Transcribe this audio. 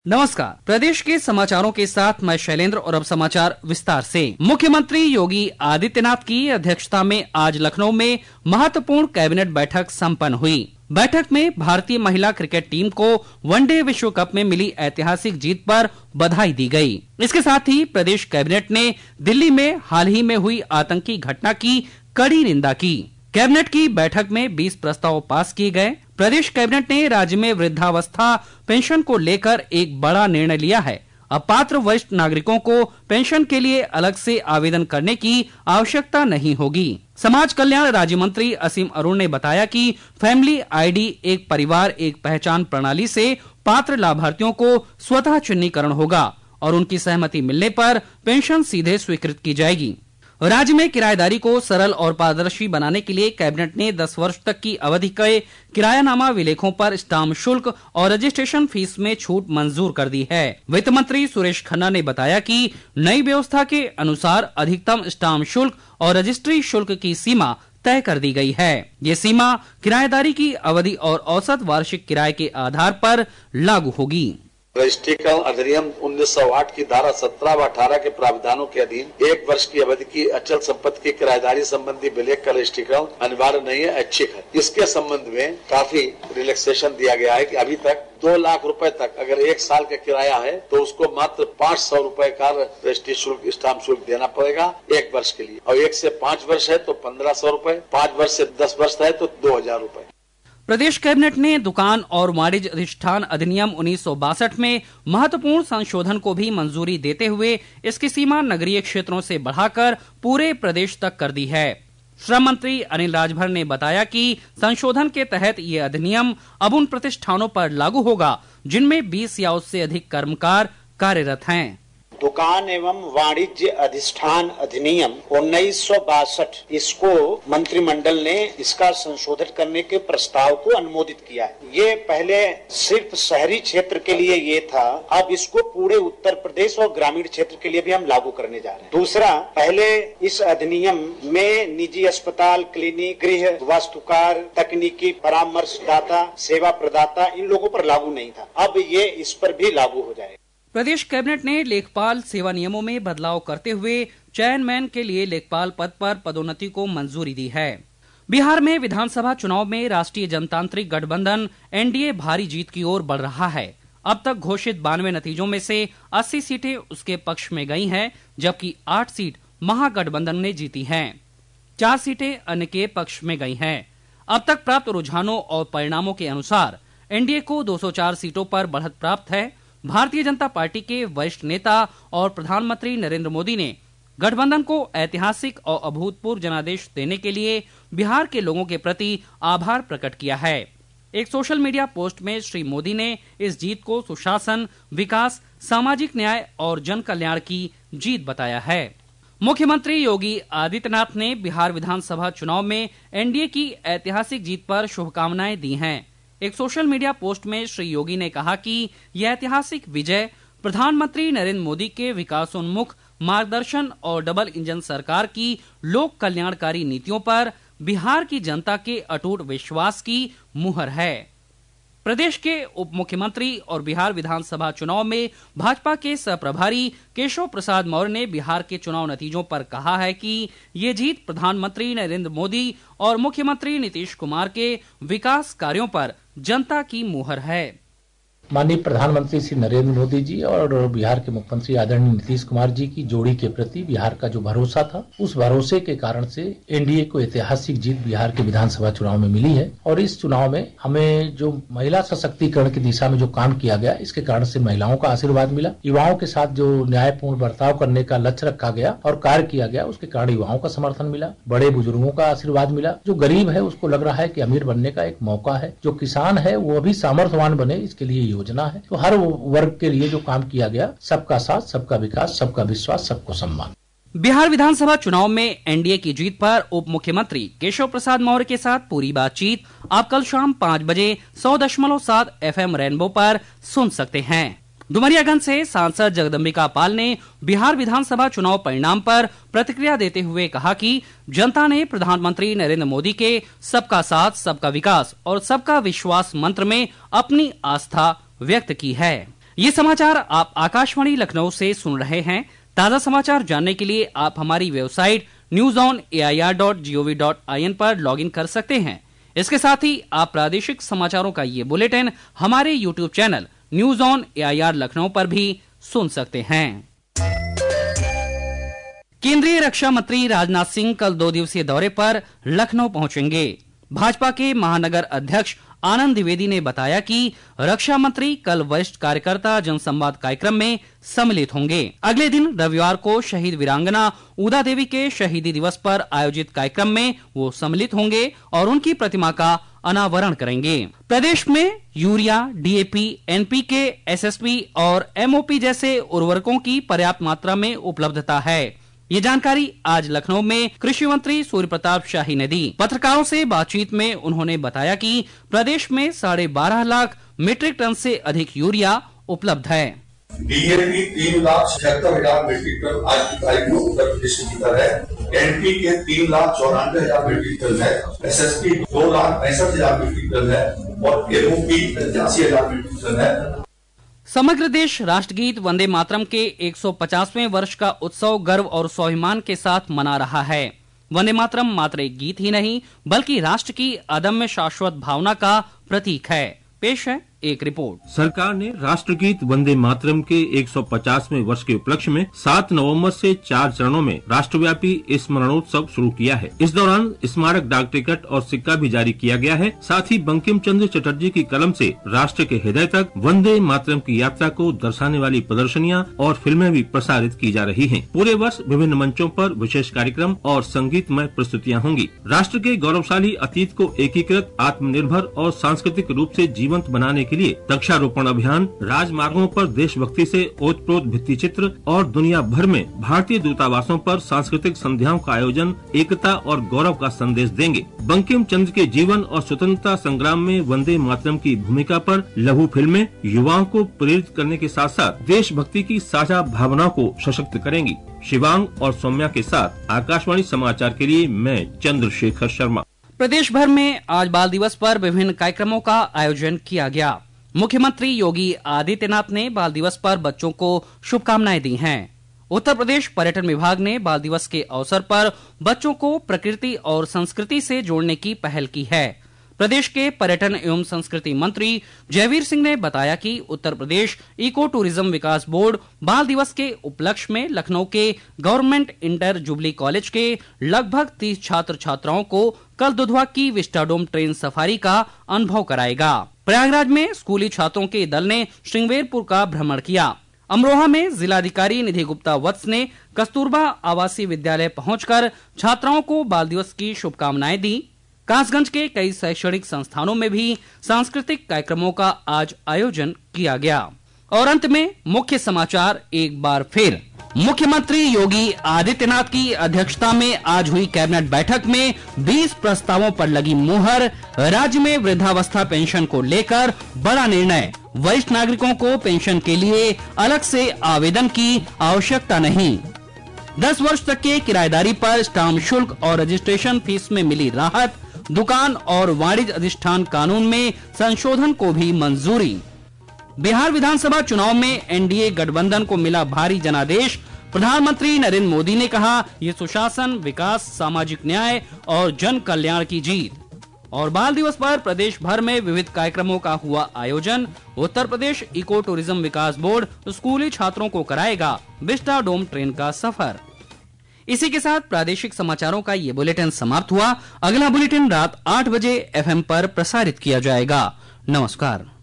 नमस्कार, प्रदेश के समाचारों के साथ मैं शैलेंद्र और अब समाचार विस्तार से। मुख्यमंत्री योगी आदित्यनाथ की अध्यक्षता में आज लखनऊ में महत्वपूर्ण कैबिनेट बैठक संपन्न हुई। बैठक में भारतीय महिला क्रिकेट टीम को वनडे विश्व कप में मिली ऐतिहासिक जीत पर बधाई दी गई। इसके साथ ही प्रदेश कैबिनेट ने दिल्ली में हाल ही में हुई आतंकी घटना की कड़ी निंदा की। कैबिनेट की बैठक में 20 प्रस्ताव पास किए गए। प्रदेश कैबिनेट ने राज्य में वृद्धावस्था पेंशन को लेकर एक बड़ा निर्णय लिया है। अब पात्र वरिष्ठ नागरिकों को पेंशन के लिए अलग से आवेदन करने की आवश्यकता नहीं होगी। समाज कल्याण राज्य मंत्री असीम अरुण ने बताया कि फैमिली आईडी एक परिवार एक पहचान प्रणाली से पात्र लाभार्थियों को स्वतः चिन्हीकरण होगा और उनकी सहमति मिलने पर पेंशन सीधे स्वीकृत की जाएगी। राज्य में किराएदारी को सरल और पारदर्शी बनाने के लिए कैबिनेट ने 10 वर्ष तक की अवधि के किरायानामा विलेखों पर स्टाम्प शुल्क और रजिस्ट्रेशन फीस में छूट मंजूर कर दी है। वित्त मंत्री सुरेश खन्ना ने बताया कि नई व्यवस्था के अनुसार अधिकतम स्टाम्प शुल्क और रजिस्ट्री शुल्क की सीमा तय कर दी गई है। ये सीमा किराएदारी की अवधि और औसत वार्षिक किराए के आधार पर लागू होगी। रजिस्ट्रीकरण अधिनियम 1908 की धारा 17 व 18 के प्रावधानों के अधीन 1 वर्ष की अवधि की अचल संपत्ति की किराएदारी संबंधी विलेख का रजिस्ट्रीकरण अनिवार्य नहीं है, ऐच्छिक है। इसके संबंध में काफी रिलैक्सेशन दिया गया है कि अभी तक 2 लाख रुपए तक अगर 1 साल का किराया है तो उसको मात्र 500 रुपए का रजिस्ट्री शुल्क स्टाम्प शुल्क देना पड़ेगा 1 वर्ष के लिए, और 1 से 5 वर्ष है तो 1500 रुपए, 5 वर्ष से 10 वर्ष है तो 2000 रुपए। प्रदेश कैबिनेट ने दुकान और वाणिज्य अधिष्ठान अधिनियम 1962 में महत्वपूर्ण संशोधन को भी मंजूरी देते हुए इसकी सीमा नगरीय क्षेत्रों से बढ़ाकर पूरे प्रदेश तक कर दी है। श्रम मंत्री अनिल राजभर ने बताया कि संशोधन के तहत ये अधिनियम अब उन प्रतिष्ठानों पर लागू होगा जिनमें 20 या उससे अधिक कर्मकार कार्यरत हैं। दुकान एवं वाणिज्य अधिष्ठान अधिनियम 1962 इसको मंत्रिमंडल ने इसका संशोधन करने के प्रस्ताव को अनुमोदित किया है। ये पहले सिर्फ शहरी क्षेत्र के लिए ये था, अब इसको पूरे उत्तर प्रदेश और ग्रामीण क्षेत्र के लिए भी हम लागू करने जा रहे हैं। दूसरा, पहले इस अधिनियम में निजी अस्पताल, क्लिनिक, गृह वास्तुकार, तकनीकी परामर्शदाता, सेवा प्रदाता इन लोगों पर लागू नहीं था, अब ये इस पर भी लागू हो जाएगा। प्रदेश कैबिनेट ने लेखपाल सेवा नियमों में बदलाव करते हुए चेयरमैन के लिए लेखपाल पद पर पदोन्नति को मंजूरी दी है। बिहार में विधानसभा चुनाव में राष्ट्रीय जनतांत्रिक गठबंधन एनडीए भारी जीत की ओर बढ़ रहा है। अब तक घोषित 92 नतीजों में से 80 सीटें उसके पक्ष में गई हैं, जबकि 8 सीट महागठबंधन ने जीती हैं। 4 सीटें अन्य के पक्ष में गई हैं। अब तक प्राप्त रुझानों और परिणामों के अनुसार एनडीए को 204 सीटों पर बढ़त प्राप्त है। भारतीय जनता पार्टी के वरिष्ठ नेता और प्रधानमंत्री नरेंद्र मोदी ने गठबंधन को ऐतिहासिक और अभूतपूर्व जनादेश देने के लिए बिहार के लोगों के प्रति आभार प्रकट किया है। एक सोशल मीडिया पोस्ट में श्री मोदी ने इस जीत को सुशासन, विकास, सामाजिक न्याय और जन कल्याण की जीत बताया है। मुख्यमंत्री योगी आदित्यनाथ ने बिहार विधानसभा चुनाव में एनडीए की ऐतिहासिक जीत पर शुभकामनाएं दी हैं। एक सोशल मीडिया पोस्ट में श्री योगी ने कहा कि यह ऐतिहासिक विजय प्रधानमंत्री नरेंद्र मोदी के विकासोन्मुख मार्गदर्शन और डबल इंजन सरकार की लोक कल्याणकारी नीतियों पर बिहार की जनता के अटूट विश्वास की मुहर है। प्रदेश के उप मुख्यमंत्री और बिहार विधानसभा चुनाव में भाजपा के सहप्रभारी केशव प्रसाद मौर्य ने बिहार के चुनाव नतीजों पर कहा है कि ये जीत प्रधानमंत्री नरेंद्र मोदी और मुख्यमंत्री नीतीश कुमार के विकास कार्यों पर जनता की मुहर है। माननीय प्रधानमंत्री श्री नरेंद्र मोदी जी और बिहार के मुख्यमंत्री आदरणीय नीतीश कुमार जी की जोड़ी के प्रति बिहार का जो भरोसा था, उस भरोसे के कारण से एनडीए को ऐतिहासिक जीत बिहार के विधानसभा चुनाव में मिली है। और इस चुनाव में हमें जो महिला सशक्तिकरण की दिशा में जो काम किया गया, इसके कारण से महिलाओं का आशीर्वाद मिला। युवाओं के साथ जो न्यायपूर्ण बर्ताव करने का लक्ष्य रखा गया और कार्य किया गया, उसके कारण युवाओं का समर्थन मिला। बड़े बुजुर्गों का आशीर्वाद मिला। जो गरीब है उसको लग रहा है कि अमीर बनने का एक मौका है। जो किसान है वो भी सामर्थ्यवान बने, इसके लिए योजना है। तो हर वर्ग के लिए जो काम किया गया, सबका साथ, सबका विकास, सबका विश्वास, सबको सम्मान। बिहार विधानसभा चुनाव में एनडीए की जीत पर उप मुख्यमंत्री केशव प्रसाद मौर्य के साथ पूरी बातचीत आप कल शाम 5 बजे 100.7 FM रेनबो पर सुन सकते हैं। डुमरियागंज से सांसद जगदम्बिका पाल ने बिहार विधानसभा चुनाव परिणाम पर प्रतिक्रिया देते हुए कहा कि जनता ने प्रधानमंत्री नरेंद्र मोदी के सबका साथ, सबका विकास और सबका विश्वास मंत्र में अपनी आस्था व्यक्त की है। ये समाचार आप आकाशवाणी लखनऊ से सुन रहे हैं। ताजा समाचार जानने के लिए आप हमारी वेबसाइट newsonair.gov.in पर लॉगिन कर सकते हैं। इसके साथ ही आप प्रादेशिक समाचारों का ये बुलेटिन हमारे YouTube channel news on AIR Lucknow पर भी सुन सकते हैं। केंद्रीय रक्षा मंत्री राजनाथ सिंह कल 2 दिवसीय दौरे पर लखनऊ पहुंचेंगे। भाजपा के महानगर अध्यक्ष आनंद द्विवेदी ने बताया कि रक्षा मंत्री कल वरिष्ठ कार्यकर्ता जनसंवाद कार्यक्रम में सम्मिलित होंगे। अगले दिन रविवार को शहीद वीरांगना उदा देवी के शहीदी दिवस पर आयोजित कार्यक्रम में वो सम्मिलित होंगे और उनकी प्रतिमा का अनावरण करेंगे। प्रदेश में यूरिया, डीएपी, एनपीके, एसएसपी और एमओपी जैसे उर्वरकों की पर्याप्त मात्रा में उपलब्धता है। ये जानकारी आज लखनऊ में कृषि मंत्री सूर्य प्रताप शाही ने दी। पत्रकारों से बातचीत में उन्होंने बताया कि प्रदेश में 12.5 लाख मीट्रिक टन से अधिक यूरिया उपलब्ध है। डीएपी 3,76,000 मीट्रिक टन आज की तारीख में उत्तर प्रदेश के भीतर है। एनपीके 3,94,000 मीट्रिक टन है। एसएसपी 2,65,000 मीट्रिक टन है और एमओपी 85,000 मीट्रिक टन है। समग्र देश राष्ट्रगीत वंदे मातरम के 150वें वर्ष का उत्सव गर्व और स्वाभिमान के साथ मना रहा है। वंदे मातरम मात्र एक गीत ही नहीं बल्कि राष्ट्र की अदम्य शाश्वत भावना का प्रतीक है। पेश है एक रिपोर्ट। सरकार ने राष्ट्रगीत वंदे मातरम के 150वें वर्ष के उपलक्ष्य में 7 नवंबर से 4 चरणों में राष्ट्रव्यापी स्मरणोत्सव शुरू किया है। इस दौरान स्मारक डाक टिकट और सिक्का भी जारी किया गया है। साथ ही बंकिम चंद्र चटर्जी की कलम से राष्ट्र के हृदय तक वंदे मातरम की यात्रा को दर्शाने वाली प्रदर्शनियां और फिल्में भी प्रसारित की जा रही हैं। पूरे वर्ष विभिन्न मंचों पर विशेष कार्यक्रम और संगीतमय प्रस्तुतियां होंगी। राष्ट्र के गौरवशाली अतीत को एकीकृत, आत्मनिर्भर और सांस्कृतिक रूप से जीवंत बनाने के लिए वृक्षारोपण अभियान, राजमार्गों पर देशभक्ति से ओतप्रोत भित्ति चित्र और दुनिया भर में भारतीय दूतावासों पर सांस्कृतिक संध्याओं का आयोजन एकता और गौरव का संदेश देंगे। बंकिम चंद्र के जीवन और स्वतंत्रता संग्राम में वंदे मातरम की भूमिका पर लघु फिल्में युवाओं को प्रेरित करने के साथ साथ देशभक्ति की साझा भावनाओं को सशक्त करेंगी। शिवांग और सौम्या के साथ आकाशवाणी समाचार के लिए मैं चंद्रशेखर शर्मा। प्रदेश भर में आज बाल दिवस पर विभिन्न कार्यक्रमों का आयोजन किया गया। मुख्यमंत्री योगी आदित्यनाथ ने बाल दिवस पर बच्चों को शुभकामनाएं दी हैं। उत्तर प्रदेश पर्यटन विभाग ने बाल दिवस के अवसर पर बच्चों को प्रकृति और संस्कृति से जोड़ने की पहल की है। प्रदेश के पर्यटन एवं संस्कृति मंत्री जयवीर सिंह ने बताया कि उत्तर प्रदेश इको टूरिज्म विकास बोर्ड बाल दिवस के उपलक्ष्य में लखनऊ के गवर्नमेंट इंटर जुबली कॉलेज के लगभग 30 छात्र छात्राओं को कल दुधवा की विस्टाडोम ट्रेन सफारी का अनुभव कराएगा। प्रयागराज में स्कूली छात्रों के दल ने श्रृंगवेरपुर का भ्रमण किया। अमरोहा में जिलाधिकारी निधि गुप्ता वत्स ने कस्तूरबा आवासीय विद्यालय पहुंचकर छात्राओं को बाल दिवस की शुभकामनाएं दी। कासगंज के कई शैक्षणिक संस्थानों में भी सांस्कृतिक कार्यक्रमों का आज आयोजन किया गया। और अंत में मुख्य समाचार एक बार फिर। मुख्यमंत्री योगी आदित्यनाथ की अध्यक्षता में आज हुई कैबिनेट बैठक में 20 प्रस्तावों पर लगी मुहर। राज्य में वृद्धावस्था पेंशन को लेकर बड़ा निर्णय। वरिष्ठ नागरिकों को पेंशन के लिए अलग से आवेदन की आवश्यकता नहीं। 10 वर्ष तक के किराएदारी पर स्टाम्प शुल्क और रजिस्ट्रेशन फीस में मिली राहत। दुकान और वाणिज्य अधिष्ठान कानून में संशोधन को भी मंजूरी। बिहार विधानसभा चुनाव में एनडीए गठबंधन को मिला भारी जनादेश। प्रधानमंत्री नरेंद्र मोदी ने कहा, ये सुशासन, विकास, सामाजिक न्याय और जन कल्याण की जीत। और बाल दिवस पर प्रदेश भर में विविध कार्यक्रमों का हुआ आयोजन। उत्तर प्रदेश इको टूरिज्म विकास बोर्ड स्कूली छात्रों को कराएगा विस्टाडोम ट्रेन का सफर। इसी के साथ प्रादेशिक समाचारों का ये बुलेटिन समाप्त हुआ। अगला बुलेटिन रात 8 बजे एफएम पर प्रसारित किया जाएगा। नमस्कार।